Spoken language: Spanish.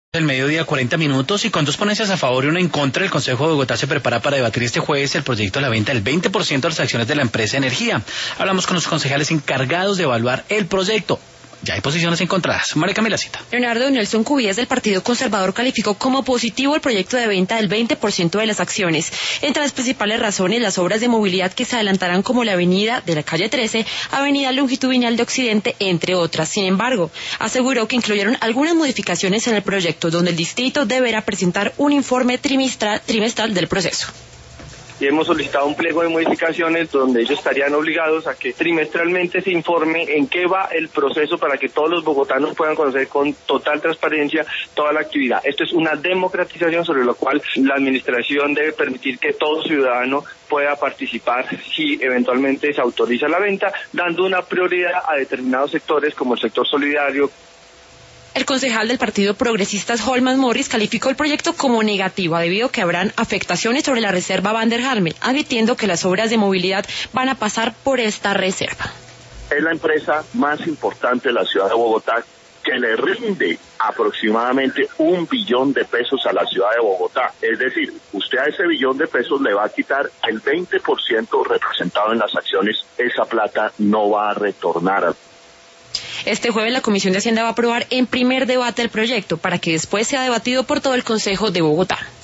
El mediodía, 40 minutos, y con dos ponencias a favor y una en contra, el Consejo de Bogotá se prepara para debatir este jueves el proyecto de la venta del 20% de las acciones de la empresa Energía. Hablamos con los concejales encargados de evaluar el proyecto. Ya hay posiciones encontradas. María Camila Cita. Leonardo Nelson Cubillas del Partido Conservador calificó como positivo el proyecto de venta del 20% de las acciones. Entre las principales razones, las obras de movilidad que se adelantarán, como la avenida de la calle 13, avenida longitudinal de Occidente, entre otras. Sin embargo, aseguró que incluyeron algunas modificaciones en el proyecto, donde el distrito deberá presentar un informe trimestral del proceso. Y hemos solicitado un pliego de modificaciones donde ellos estarían obligados a que trimestralmente se informe en qué va el proceso para que todos los bogotanos puedan conocer con total transparencia toda la actividad. Esto es una democratización sobre lo cual la administración debe permitir que todo ciudadano pueda participar si eventualmente se autoriza la venta, dando una prioridad a determinados sectores como el sector solidario. El concejal del Partido Progresistas, Holman Morris, calificó el proyecto como negativo debido a que habrán afectaciones sobre la reserva Van der Halme, advirtiendo que las obras de movilidad van a pasar por esta reserva. Es la empresa más importante de la ciudad de Bogotá, que le rinde aproximadamente 1 billón de pesos a la ciudad de Bogotá. Es decir, usted a ese billón de pesos le va a quitar el 20% representado en las acciones. Esa plata no va a retornar. Este jueves la Comisión de Hacienda va a aprobar en primer debate el proyecto para que después sea debatido por todo el Consejo de Bogotá.